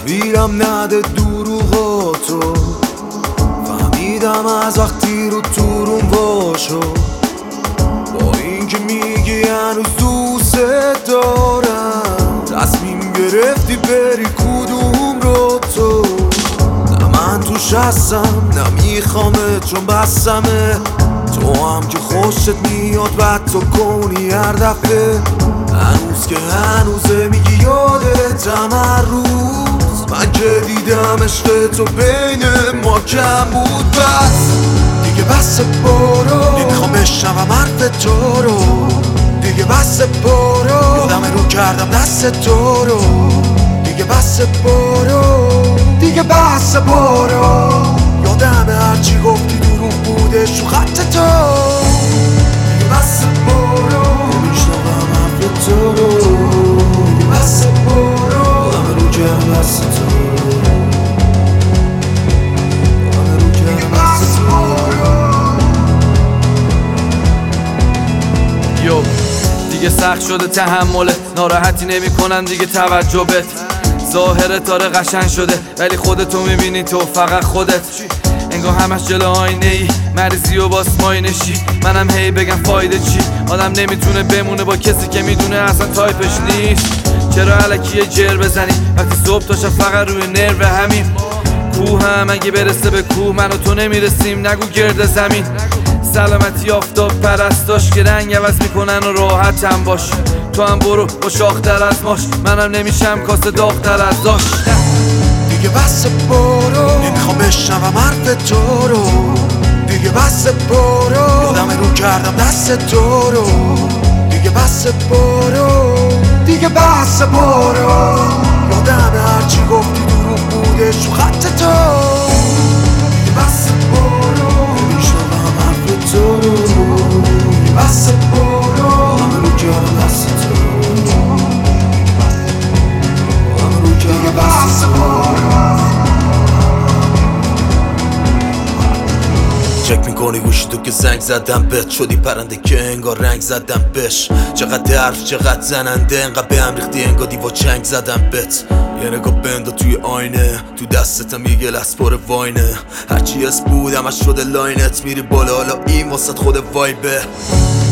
تحویلم نده دروغاتو، فهمیدم از وقتی رو تو باشو، با اینکه میگی هنوز دوست دارم، تصمیم گرفتی بری کدوم رو تو. نه من توش هستم نه میخوامه چون بسمه، تو هم که خوشت میاد بعد تو کنی هر دفعه. هنوز که هنوزه میگی یادتم هر روز، من که دیدم عشق تو بین ما کم بود. بس دیگه بس برو، نمیخوام بشنوم حرف تو رو. دیگه بس برو، یادم رو کردم دست تو رو. دیگه بس برو، دیگه بس برو، یادم هرچی گفتی دروغ بودش رو خط تو. دیگه بس برو، نمیشنوم حرف تو رو. دیگه بس برو، یادم رو کردم دست تو رو. یادم رو کردم دست تو رو. یو دیگه سخت شده تحمله، ناراحتی نمی کنن دیگه توجه بت. ظاهرت داره قشنگ شده ولی خودتو میبینی تو فقط خودت. انگار همش جلو آینه ای، مریضی و باس ماینشی. منم هی بگم فایده چی، آدم نمیتونه بمونه با کسی که میدونه اصلا تایپش نیست. چرا الکی جر بزنی وقتی صبح تا شب فقط روی نرو همین. کوه هم اگه برسه به کوه من و تو نمیرسیم، نگو گرد زمین. سلامتی آفتاب پرستاش که رنگ عوض میکنن و راحت هم باش. تو هم برو با شاختر از ماش، منم نمیشم کاسه داغتر از داش. دیگه بس برو، نمیخوام بشنوم حرف تو رو. دیگه بس برو، یادم رو کردم دست تو رو. دیگه بس برو، دیگه بس برو، یادم هرچی گفتی دروغ بودش رو خط تو. دیگه بس برو، نمیشنوم حرف تو رو. دیگه بس برو، یادم رو کردم دست تو رو. یادم رو کردم دست تو رو. چک میکنی گوشی تو که زنگ زدم بهت، شدی پرنده که انگار رنگ زدم بهش. چقدر حرف چقدر زننده، انقدر به هم ریختی انگار دیوا چنگ زدم بهت. یه نگاه بندا توی آینه، تو دستتم یه گلس پر واینه. هرچی از بودم از شده لاینت، میری بالا حالا این واسط خود وایبه.